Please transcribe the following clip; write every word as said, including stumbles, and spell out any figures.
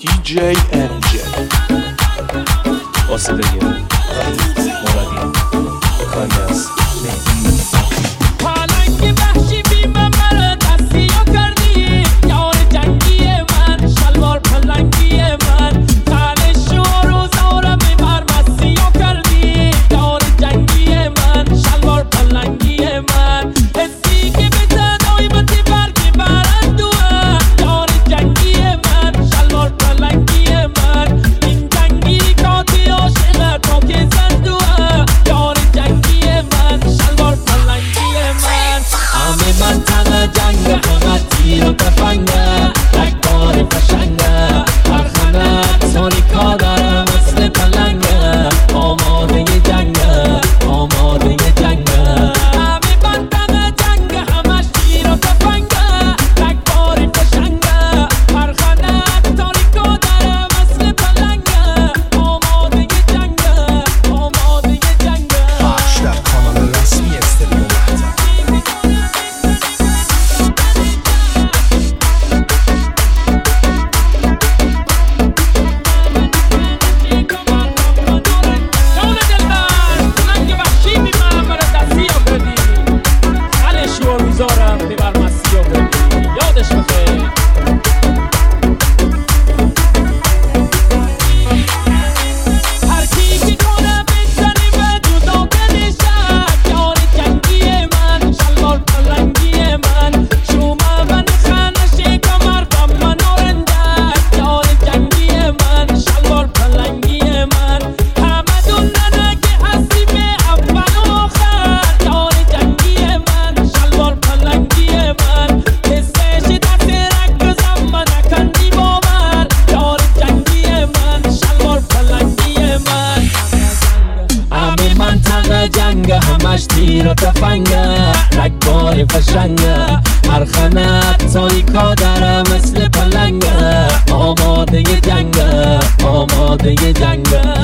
دی جی ام جی واسه بگیر ولی مرادی کاری از مهدی پالنگ وحشی بی من مرا دستی ها کردی یار جنگی من شلوار پلنگی من تنش و روزارم بر مستی ها کردی یار جنگی من شلوار پلنگی من حسی که بزن آیمتی برگی برندوه یار جنگی من شلوار پلنگی من این جنگی کاتی عاشق تا که زندوه یار جنگی من شلوار پلنگی من همه منطقه جنگ فقط تیر و تفنگه رگبار فشنگه پرخنه تاریکا داره مثل پلنگه آماده جنگه آماده جنگه همه منطقه جنگ همش تیر و تفنگه رگبار فشنگه پرخنه تاریکا داره مثل پلنگه آماده جنگه آماده جنگه پخش در کانال رسمی استریو مهتر جان دلبر پلنگ وحشی بی من مرا دستی ها کردی حالش و روزارم ببر مستی ها کردی یادش بخیر هر کی که کنه بزنی به جدا کنشک یار جنگی من شلوار پلنگی من شما من خانشی کمر بم من رندک یار جنگی من شلوار پلنگی من همه دونه که هستی به اول و آخر یار جنگی من شلوار پلنگی من حسش دست رگ من نکندی باور یار جنگی من شلوار پلنگی من همه منطقه جنگ همش تیر و تفنگه رگبار فشنگه هر خنه تاریکا داره مثل پلنگه آماده جنگه آماده جنگه